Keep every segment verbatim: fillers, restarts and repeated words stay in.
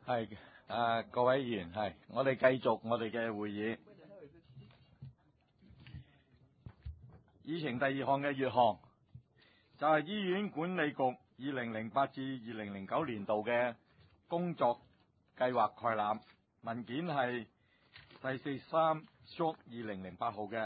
係誒、呃，各位議員，係我哋繼續我哋嘅會議。議程第二項嘅議項就係、是、醫院管理局二零零八至二零零九年度嘅工作計劃概覽文件，係第四十三 Stroke 二零零八號嘅。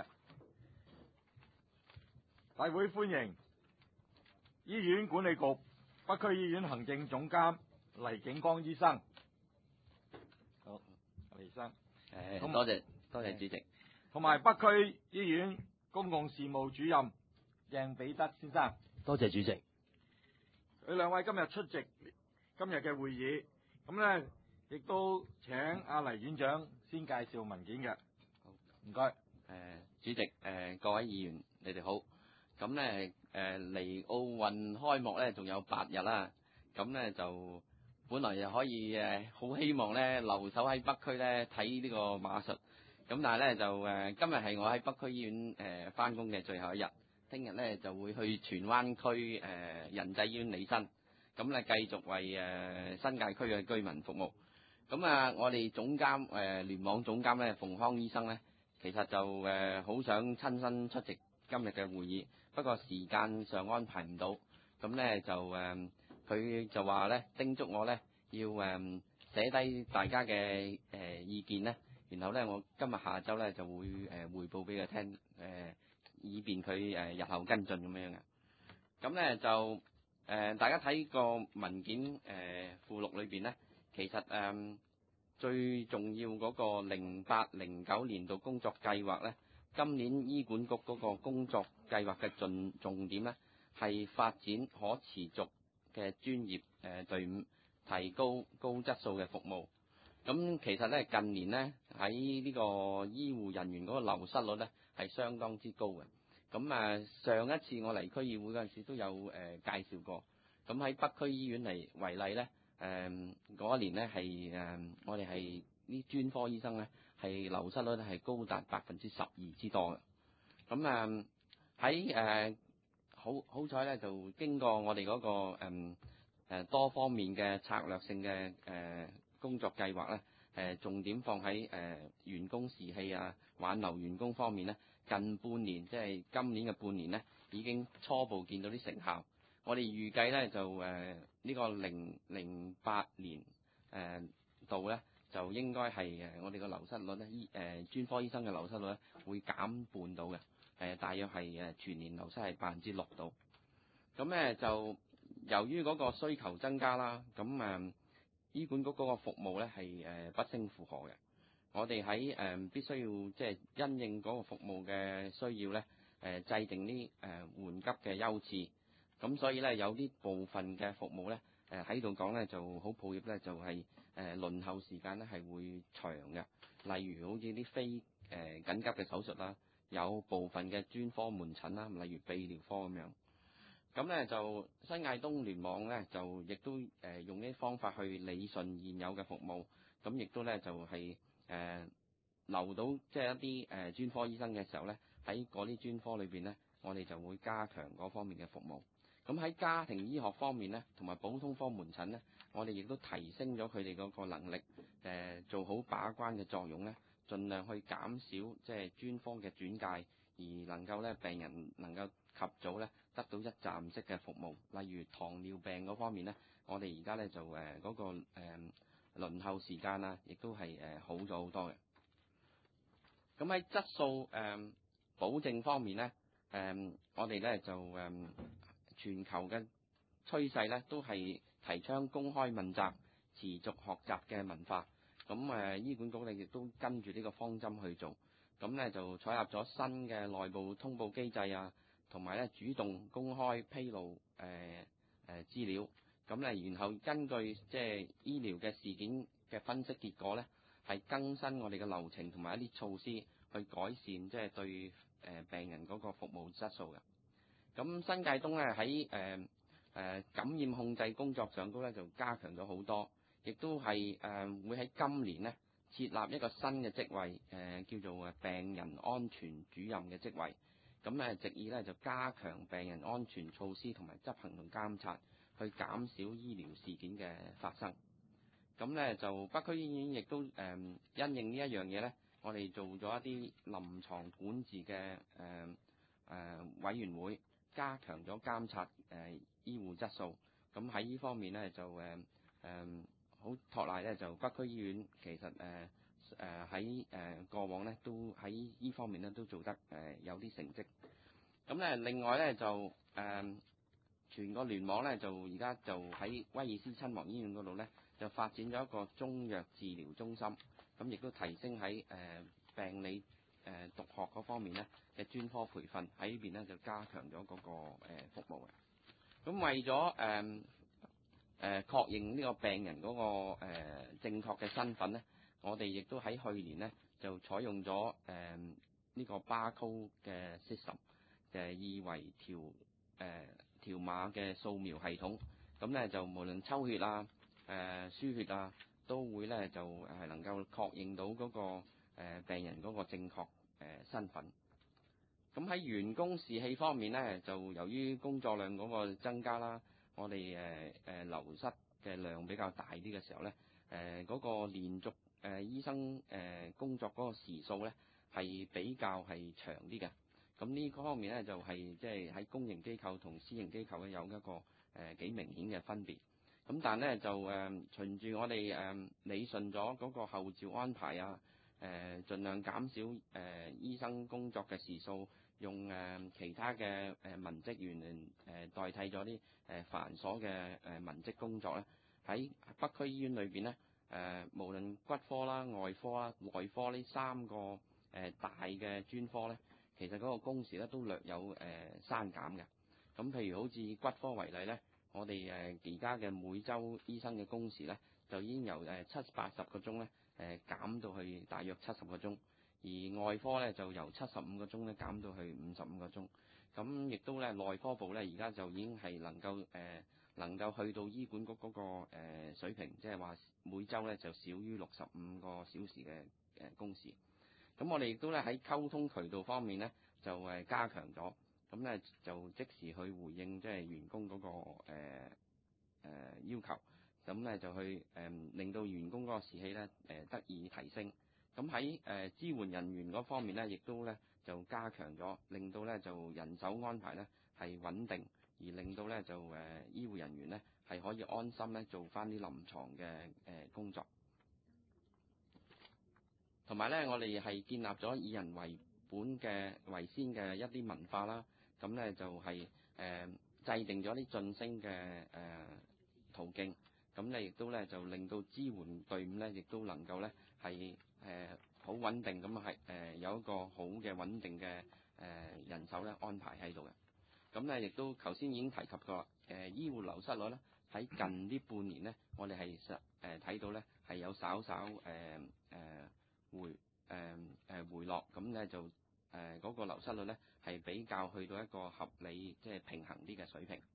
大會歡迎醫院管理局北區醫院行政總監黎景光醫生。好，黎醫生。 誒，多謝多謝主席。 同埋北區醫院公共事務主任鄭彼得先生。 多謝主席。 佢兩位今日出席今日嘅會議，咁咧亦都請阿黎院長先介紹文件嘅。好，唔該。誒、 呃，主席，誒、呃，各位議員，你哋好。咁咧，誒離奧運開幕咧，仲有八日啦。咁咧就本來又可以誒，好、呃、希望咧留守喺北區咧睇呢個馬術。咁但係咧就誒、呃，今日係我喺北區醫院誒翻工嘅最後一日。聽日咧就會去荃灣區誒、呃、仁濟醫院履新。咁咧繼續為誒、呃、新界區嘅居民服務。咁啊，我哋總監誒、呃、聯網總監咧馮康醫生咧，其實就誒好、呃、想親身出席今日嘅會議，不過時間上安排唔到，咁咧就誒佢、呃、就話咧叮囑我咧要誒寫低大家嘅誒、呃、意見咧，然後咧我今日下晝咧就會誒、呃、彙報俾佢聽，誒、呃、以便佢誒、呃、日後跟進咁樣嘅。咁咧就誒、呃、大家睇個文件誒、呃、附錄裏邊咧，其實誒、呃、最重要嗰個零八零九年度工作計劃咧。今年醫管局嗰個工作計劃嘅重重點咧，係發展可持續嘅專業誒隊伍，提高高質素嘅服務。咁其實咧近年咧喺呢個醫護人員嗰個流失率咧係相當之高嘅。咁啊上一次我嚟區議會嗰陣時都有誒、呃、介紹過。咁喺北區醫院嚟為例咧，誒、呃、嗰一年咧係誒我哋係啲專科醫生咧係流失率咧係高達百分之十二之多嘅。咁啊喺誒好好彩咧，就經過我哋嗰、那個誒誒、呃、多方面嘅策略性嘅誒、呃、工作計劃咧，誒、呃、重點放喺誒、呃、員工士氣啊、挽留員工方面咧，近半年即係今年嘅半年咧，已經初步見到啲成效。我哋預計咧就誒呢、呃這個零零八年誒度咧。就應該係誒我哋個流失率咧，醫誒專科醫生嘅流失率咧會減半到嘅，誒、呃、大約係誒全年流失係百分之六到。咁咧就由於嗰個需求增加啦，咁誒、呃、醫管局嗰個服務咧係誒不勝負荷嘅。我哋喺誒必須要即係因應嗰個服務嘅需要咧，誒、呃、制定啲誒緩急嘅優次。咁所以咧有啲部分嘅服務咧。誒喺度講咧就好抱歉咧，就係、是、誒、呃、輪候時間咧係會長嘅。例如好似啲非誒、呃、緊急嘅手術啦，有部分嘅專科門診啦，例如泌尿科咁樣。咁咧就新界東聯網咧就亦都誒、呃、用呢啲方法去理順現有嘅服務。咁亦都咧就係、是、誒、呃、留到即係一啲誒、呃、專科醫生嘅時候咧，喺嗰啲專科裏邊咧，我哋就會加強嗰方面嘅服務。咁喺家庭醫學方面咧，同埋普通科門診咧，我哋亦都提升咗佢哋嗰個能力，誒、呃、做好把關嘅作用咧，盡量去減少即係專科嘅轉介，而能夠咧病人能夠及早咧得到一站式嘅服務。例如糖尿病嗰方面咧，我哋而家咧就誒嗰、呃那個誒、呃、輪候時間啊，亦都係誒、呃、好咗好多嘅。咁喺質素誒、呃、保證方面咧，誒、呃、我哋咧就誒。呃全球嘅趨勢咧，都係提倡公開問責、持續學習嘅文化。咁誒、呃，醫管局咧亦都跟住呢個方針去做。咁咧就採納咗新嘅內部通報機制啊，同埋咧主動公開披露誒誒、呃呃、資料。咁咧，然後根據即係醫療嘅事件嘅分析結果咧，係更新我哋嘅流程同埋一啲措施，去改善即係對誒、呃、病人嗰個服務質素嘅。咁新界東咧喺誒誒感染控制工作上高咧就加強咗好多，亦都係誒、呃、會喺今年咧設立一個新嘅職位，誒、呃、叫做誒病人安全主任嘅職位。咁咧藉以咧就加強病人安全措施同埋執行同監察，去減少醫療事件嘅發生。 咁咧就北區醫院亦都誒、呃、因應呢一樣嘢咧，我哋做咗一啲臨床管治嘅誒誒委員會，加強咗監察誒、呃、醫護質素。咁喺呢方面咧就誒誒好托賴咧，就北區醫院其實誒誒喺誒過往咧都喺呢方面咧都做得誒、呃、有啲成績。咁咧另外咧就誒、呃、全個聯網咧就而家就喺威爾斯親王醫院嗰度咧就發展咗一個中藥治療中心，咁亦都提升喺誒、呃、病理誒、呃、毒學嗰方面咧嘅專科培訓，喺呢邊咧就加強咗嗰、那個、呃、服務嘅。咁為咗誒誒確認呢個病人嗰、那個、呃、正確嘅身份咧，我哋亦都喺去年咧就採用咗誒呢個 barcode 嘅 system， 就係二維條誒條碼嘅掃描系統。咁咧就無論抽血啊、誒、呃、輸血啊，都會咧就係能夠確認到嗰、那個、呃、病人嗰個正確誒、呃、身份。咁喺員工士氣方面咧，就由於工作量嗰個增加啦，我哋誒誒流失嘅量比較大啲嘅時候咧，誒、呃、嗰、那個連續誒、呃、醫生誒、呃、工作嗰個時數咧係比較係長啲嘅。咁呢方面咧就係即係喺公營機構同私營機構咧有一個誒幾、呃、明顯嘅分別。咁但係咧就誒、呃、循住我哋誒、呃、理順咗嗰個後召安排啊，誒、呃、盡量減少誒、呃、醫生工作嘅時數。用誒其他嘅誒文職員誒代替咗啲誒繁瑣嘅誒文職工作咧，喺北區醫院裏邊咧誒，無論骨科啦、外科啦、內科呢三個誒大嘅專科咧，其實嗰個工時咧都略有誒刪減嘅。咁譬如好似骨科為例咧，我哋誒而家嘅每週醫生嘅工時咧，就已經由誒七八十個鐘咧誒減到去大約七十個鐘。而外科咧就由七十五個鐘咧減到去五十五個鐘，咁亦都咧內科部咧而家就已經係能夠誒、呃、能夠去到醫管局嗰個誒水平，即係話每週咧就少於六十五個小時嘅誒工時。咁我哋亦都咧喺溝通渠道方面咧就誒加強咗，咁咧就即時去回應即係員工嗰個誒誒要求，咁咧就去誒令到員工嗰個士氣咧誒得以提升。咁喺誒支援人員嗰方面咧，亦都咧就加強咗，令到咧就人手安排咧係穩定，而令到咧就誒、呃、醫護人員咧係可以安心咧做翻啲臨床嘅誒工作。同埋咧，我哋係建立咗以人為本嘅為先嘅一啲文化啦。咁咧就係、是、誒、呃、制定咗啲晉升嘅誒、呃、途徑。咁咧亦都咧就令到支援隊伍咧，亦都能夠咧係誒好穩定咁係誒有一個好嘅穩定嘅誒、呃、人手咧安排喺度嘅。咁咧亦都頭先已經提及過，誒、呃、醫護流失率咧喺近呢半年咧，我哋係實誒睇到咧係有稍稍誒誒、呃、回誒誒、呃、回落，咁咧就誒嗰、呃那個流失率咧係比較去到一個合理即係、就是、平衡啲嘅水平。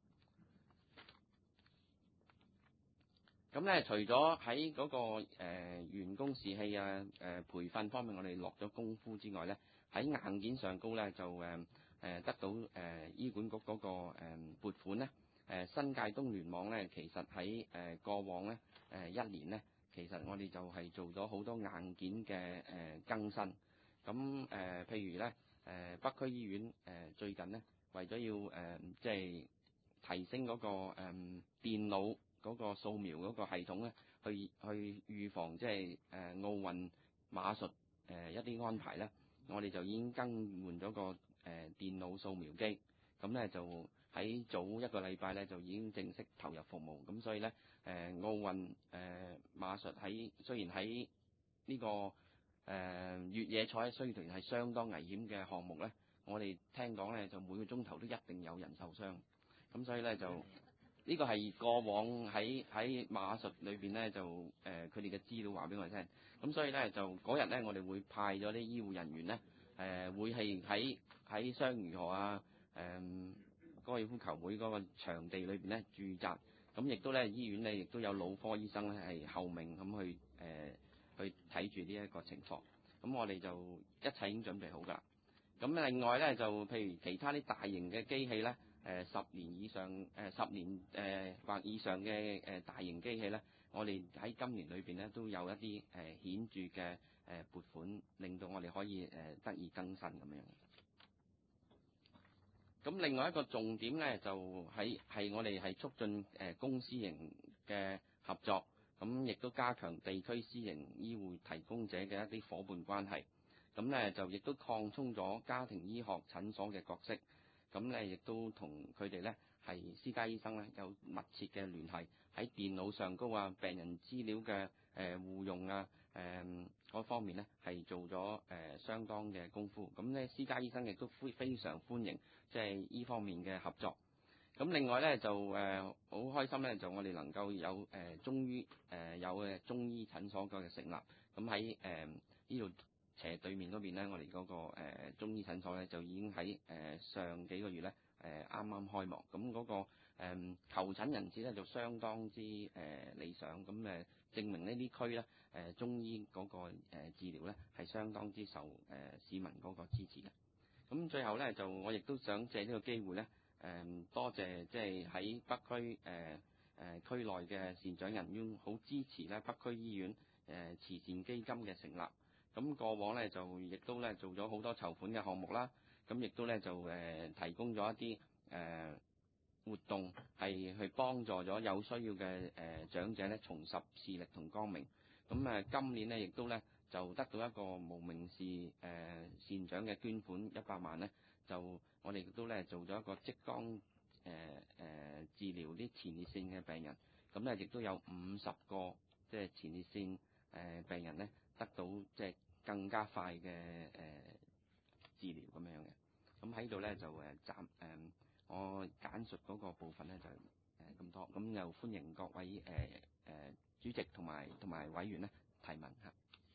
咁咧，除咗喺嗰個誒、呃、員工士氣啊、誒、呃、培訓方面，我哋落咗功夫之外咧，喺硬件上高咧就誒誒、呃、得到誒、呃、醫管局嗰、那個誒、呃、撥款咧。誒、呃、新界東聯網咧，其實喺誒、呃、過往咧誒、呃、一年咧，其實我哋就係做咗好多硬件嘅誒、呃、更新。咁誒、呃、譬如咧誒、呃、北區醫院誒、呃、最近咧，為咗要誒即係提升嗰、那個誒、呃、電腦嗰個掃描嗰個系統咧，去去預防即係誒奧運馬術誒、呃、一啲安排咧，我哋就已經更換咗個誒、呃、電腦掃描機，咁咧就喺早一個禮拜咧就已經正式投入服務。咁所以咧誒、呃、奧運誒、呃、馬術喺雖然喺呢、這個誒、呃、越野賽雖然係相當危險嘅項目咧，我哋聽講咧就每個鐘頭都一定有人受傷，咁所以咧就。呢個係過往喺喺馬術裏邊咧，就誒佢哋嘅資料話俾我哋聽。咁所以咧就嗰日咧，我哋會派咗啲醫護人員咧，誒、呃、會係喺喺雙魚河啊、誒、呃、高爾夫球會嗰個場地裏邊咧駐紮。咁亦都咧醫院咧亦都有腦科醫生咧係候命咁去誒、呃、去睇住呢一個情況。咁我哋就一切已經準備好㗎。咁另外咧就譬如其他啲大型嘅機器咧。誒、呃、十年以上，誒、呃、十年誒、呃、或以上嘅誒、呃、大型機器咧， 我哋喺今年裏邊咧都有一啲誒顯著嘅誒撥款，令到我哋可以誒得以更新咁樣。咁另外一個重點咧，就喺係我哋係促進誒公私營嘅合作，咁亦都加強地區私營醫護提供者嘅一啲伙伴關係。咁咧就亦都擴充咗家庭醫學診所嘅角色。咁咧亦都同佢哋咧係私家醫生咧有密切嘅聯繫，喺電腦上高啊、病人資料嘅誒互用啊、誒嗰方面咧係做咗誒相當嘅功夫。咁咧私家醫生亦都非非常歡迎即係依方面嘅合作。咁另外咧就誒好開心咧，就我哋能夠有誒中醫誒有嘅中醫診所嘅成立。咁喺誒呢度斜對面嗰邊咧，我哋嗰個誒中醫診所咧就已經喺誒上幾個月咧誒啱啱開幕。咁嗰個誒求診人次咧就相當之誒理想。咁誒證明呢啲區咧誒中醫嗰個誒治療咧係相當之受誒市民嗰個支持嘅。咁最後咧就我亦都想借呢個機會咧誒多謝即係喺北區誒誒區內嘅善長人員好支持咧北區醫院誒慈善基金嘅成立。咁過往咧就亦都咧做咗好多籌款嘅項目啦，咁亦都咧就誒提供咗一啲誒活動，係去幫助咗有需要嘅誒長者咧重拾視力同光明。咁誒今年咧亦都咧就得到一個無名氏誒善長嘅捐款一百萬咧，就我哋亦都咧做咗一個激光誒誒治療啲前列腺嘅病人。咁咧亦都有五十個即係前列腺誒病人咧得到即係更加快嘅誒、呃、治療咁樣嘅。咁喺度咧就誒暫誒我簡述嗰個部分咧就誒咁多。咁又歡迎各位誒誒、呃、主席同埋同埋委員咧提問嚇。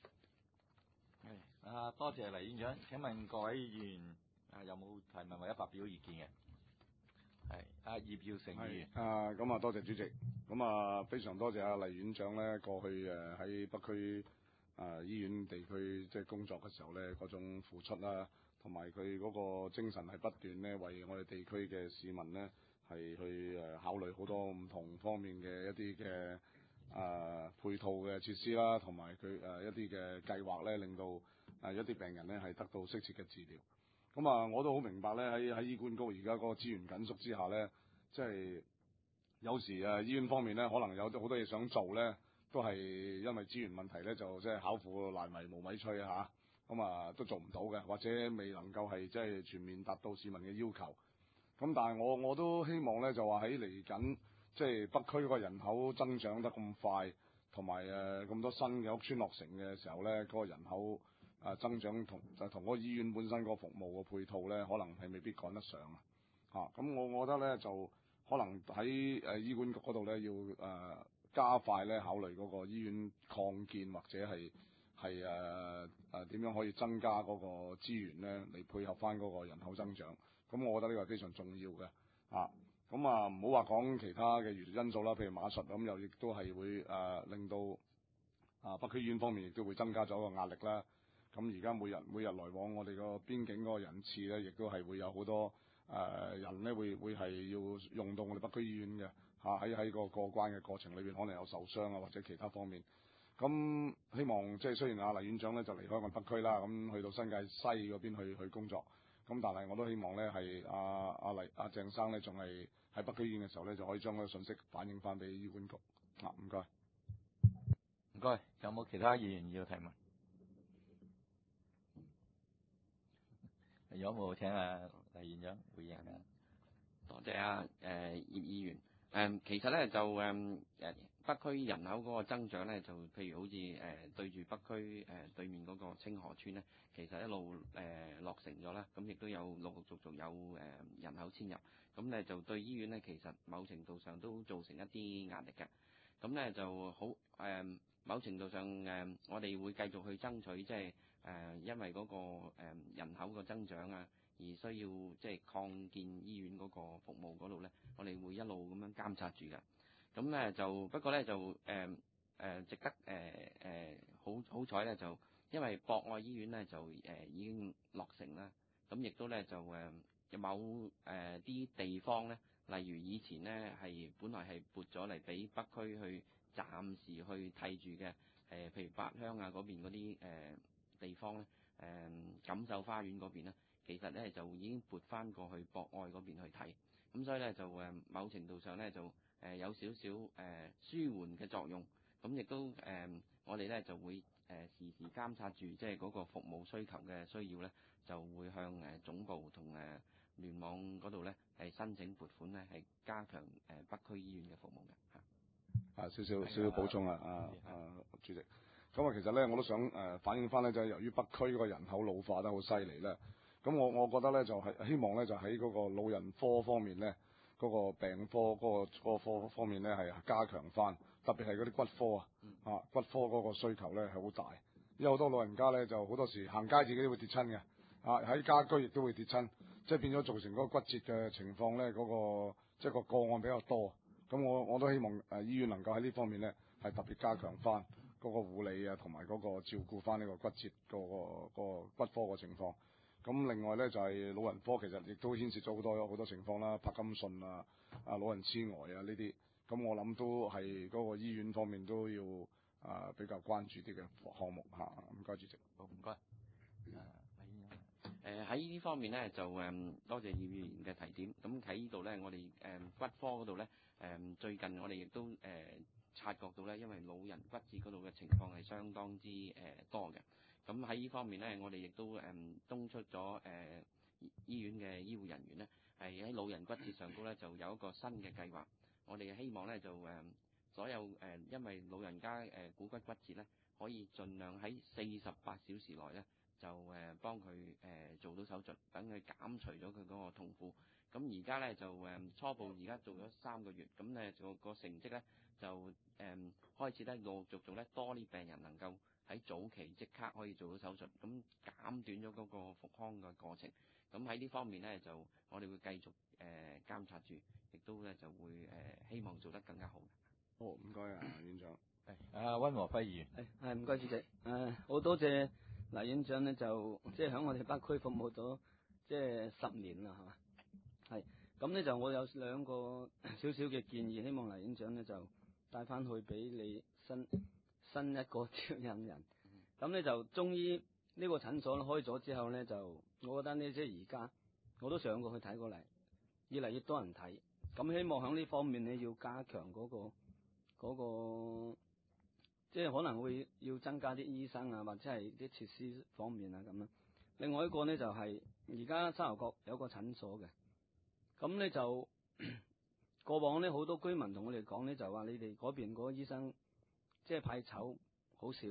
係啊，多謝黎院長。請問各位議員啊有冇提問或者發表意見嘅？係啊，葉耀成議員。 啊，咁啊，多謝主席。咁啊，非常多謝阿黎院長咧，過去誒喺北區啊醫院地區即係工作嘅時候咧，嗰種付出啦，同埋佢嗰個精神係不斷咧，為我哋地區嘅市民咧係去誒考慮好多唔同方面嘅一啲嘅啊配套嘅設施啦，同埋佢誒一啲嘅計劃咧，令到誒一啲病人咧係得到適切嘅治療。咁啊，我都好明白咧，喺喺醫管局而家嗰個資源緊縮之下咧，即係有時誒醫院方面咧，可能有好多嘢想做咧，都係因為資源問題咧，就即係巧婦難為無米炊啊嚇，咁啊都做唔到嘅，或者未能夠係即係全面達到市民嘅要求。咁但係我我都希望咧，就話喺嚟緊即係北區嗰個人口增長得咁快，同埋誒咁多新嘅屋邨落成嘅時候咧，嗰個人口啊增長同就同嗰個醫院本身個服務個配套咧，可能係未必趕得上啊！嚇，咁我我覺得咧就可能喺誒醫管局嗰度咧要誒、呃、加快咧考慮嗰個醫院擴建或者係係誒誒點樣可以增加嗰個資源咧嚟配合翻嗰個人口增長。咁我覺得呢個係非常重要嘅啊！咁啊唔好話講其他嘅因素啦，譬如馬術咁又亦都係會誒、呃、令到啊北區醫院方面亦都會增加咗個壓力啦。咁而家每日每日來往我哋個邊境嗰個人次咧，亦都係會有好多誒、呃、人咧，會會係要用到我哋北區醫院嘅嚇，喺喺個過關嘅過程裏邊，可能有受傷啊或者其他方面。咁希望即係雖然阿黎院長咧就離開我哋北區啦，咁去到新界西嗰邊去去工作。咁但係我都希望咧係阿阿黎阿鄭生咧仲係喺北區醫院嘅時候咧，就可以將嗰個信息反映翻俾醫管局。啊，唔該， 唔該，有冇其他議員要提問？有冇請阿黎院長回應啊？ 多謝啊誒、呃、葉議員。誒、呃、其實咧就誒誒北區人口嗰個增長咧，就譬如好似誒、呃、對住北區誒、呃、對面嗰個清河村咧，其實一路誒、呃、落成咗啦，咁亦都有陸陸續續有誒、呃、人口遷入，咁咧就對醫院咧其實某程度上都造成一啲壓力嘅。咁咧就好誒、呃、某程度上誒、呃、我哋會繼續去爭取，即係誒因為嗰、那個、呃、人口個增長啊，而需要即係擴建醫院嗰個服務嗰度咧，我哋會一路咁樣監察住㗎。咁咧就不過咧就誒誒、呃、值得誒誒、呃、好好彩咧，就因為博愛醫院咧就誒、呃、已經落成啦。咁亦都咧就誒有某誒啲、呃、地方咧，例如以前咧係本來係撥咗嚟俾北區去暫時去替住嘅誒，譬如八鄉啊嗰邊嗰啲誒地方咧，誒錦繡花園嗰邊咧，其實咧就已經撥翻過去博愛嗰邊去睇，咁所以咧就誒某程度上咧就誒有少少誒舒緩嘅作用，咁亦都誒我哋咧就會誒時時監察住即係嗰個服務需求嘅需要咧，就會向誒總部同誒聯網嗰度咧係申請撥款咧，係加強誒北區醫院嘅服務嘅嚇。 啊，少少少少補充啊，啊啊主席。咁啊，其實咧我都想誒反映翻咧，就係由於北區嗰個人口老化得好犀利咧，咁我我覺得咧就係希望咧就喺嗰個老人科方面咧，嗰個病科嗰個嗰個科方面咧係加強翻，特別係嗰啲骨科啊，啊骨科嗰個需求咧係好大，因為好多老人家咧就好多時行街自己都會跌親嘅，啊喺家居亦都會跌親，即係變咗造成嗰個骨折嘅情況咧，嗰個即係個個案比較多。咁我我都希望誒醫院能夠喺呢方面咧係特別加強翻嗰個護理啊，同埋嗰個照顧翻呢個骨折個個個骨科嘅情況。咁另外咧就係老人科其實亦都牽涉咗好多好多情況啦，柏金遜啊、啊老人痴呆啊呢啲。咁我諗都係嗰個醫院方面都要啊比較關注啲嘅項目嚇。唔該主席。 好唔該。 誒喺呢方面咧就誒、嗯、多謝葉議員嘅提點。咁喺呢度咧，我哋誒、嗯、骨科嗰度咧誒最近我哋亦都誒、呃、察覺到咧，因為老人骨折嗰度嘅情況係相當之誒、呃、多嘅。咁喺呢方面咧，我哋亦都誒敦促咗誒醫院嘅醫護人員咧，係喺老人骨折上高咧就有一個新嘅計劃。我哋希望咧就誒、呃、所有誒、呃、因為老人家誒、呃、股骨骨折咧，可以盡量喺四十八小時內咧。就誒幫佢誒做到手術，等佢減除咗佢嗰個痛苦。咁而家咧就誒初步而家做咗三個月，咁咧個個成績咧就誒、嗯、開始咧陸陸續續咧多啲病人能夠喺早期即刻可以做到手術，咁減短咗嗰個復康嘅過程。咁喺呢方面咧就我哋會繼續誒、呃、監察住，亦都咧就會誒、呃、希望做得更加好。 好，唔該啊，院長。 係啊，溫和輝議員。 係係唔該主席。誒好多謝黎院長咧，就即係喺我哋北區服務咗即係十年啦，係嘛？係咁咧就我有兩個少少嘅建議，希望黎院長咧就帶翻去俾你新新一個接任人。咁咧就中醫呢個診所開咗之後咧，就我覺得呢，即係而家我都上過去睇過嚟，越嚟越多人睇。咁希望喺呢方面咧要加強嗰個嗰個。即係可能會要增加啲醫生啊，或者係啲設施方面啊咁啦。另外一個咧就係而家沙頭角有個診所嘅，咁咧就過往咧好多居民同我哋講咧就話你哋嗰邊嗰個醫生即係派籌好少，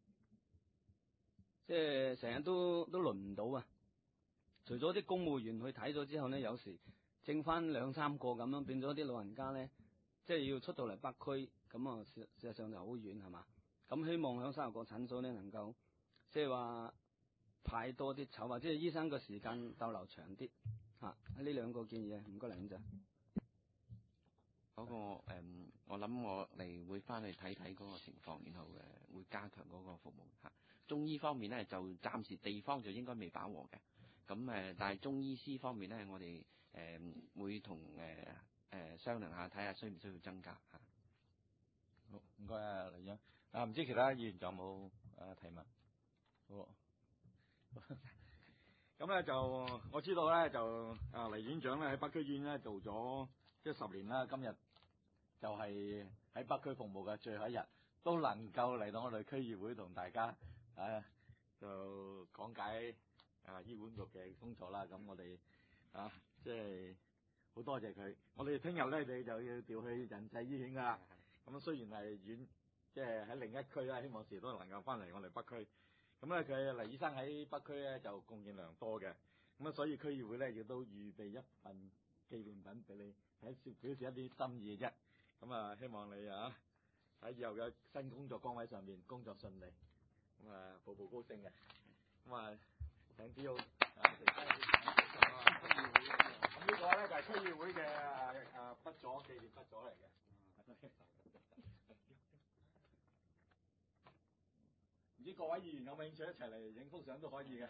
即係成日都都輪唔到啊。除咗啲公務員去睇咗之後咧，有時剩翻兩三個咁樣，變咗啲老人家咧，即係要出到嚟北區，咁啊事事實上就好遠係嘛。咁希望喺沙頭角診所咧能夠即係話派多啲籌，或者係醫生嘅時間逗留長啲嚇。喺呢兩個建議啊，唔該黎院長。 嗰、那個、嗯、我諗我哋會翻去睇睇嗰個情況，然後誒、呃、會加強嗰個服務嚇。中醫方面咧就暫時地方就應該未飽和嘅，咁誒、呃、但係中醫師方面咧，我哋誒、呃、會同誒誒商量下，睇下需唔需要增加嚇。 好，唔該啊，黎生。啊，唔知其他議員仲有冇誒提問？好。咁咧就我知道咧就啊黎院長咧喺北區醫院咧做咗即係十年啦，今日就係喺北區服務嘅最後一日，都能夠嚟到我哋區議會同大家啊就講解啊醫管局嘅工作啦。咁我哋啊即係好多謝佢。我哋聽日咧你就要調去仁濟醫院噶啦。咁雖然係遠，即係喺另一區啦，希望時都能夠翻嚟我哋北區。咁咧佢黎醫生喺北區咧就貢獻良多嘅，咁啊所以區議會咧亦都預備一份紀念品俾你，喺表示一啲心意嘅啫。咁啊希望你啊喺以後嘅新工作崗位上面工作順利，咁啊步步高升嘅。咁啊請標啊，咁呢個咧就係區議會嘅啊筆咗紀念筆咗嚟嘅。唔知各位議員有冇興趣一齊嚟影幅相都可以嘅。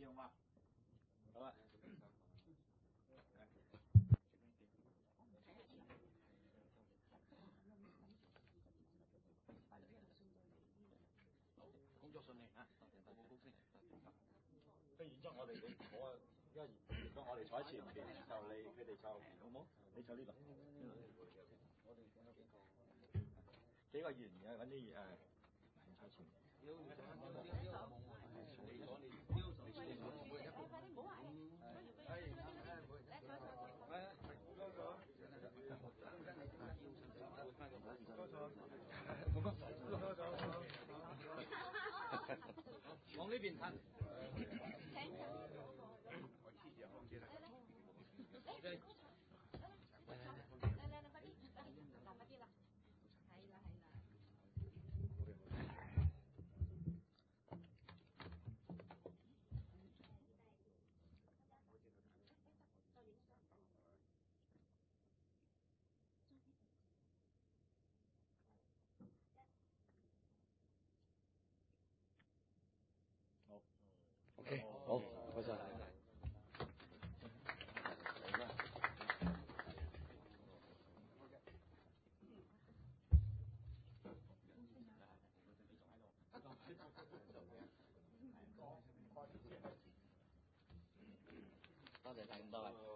次好嘛？好啊。工作順利啊！多謝多謝，高升。不如然之後我哋你坐啊，因為如果我哋坐喺前邊，就你佢哋坐後邊，好冇？你坐呢度。我哋有幾個幾個議員嘅揾啲誒坐前邊。往呢邊睇。好 ，OK， 好，唔該晒。 多謝晒咁多位。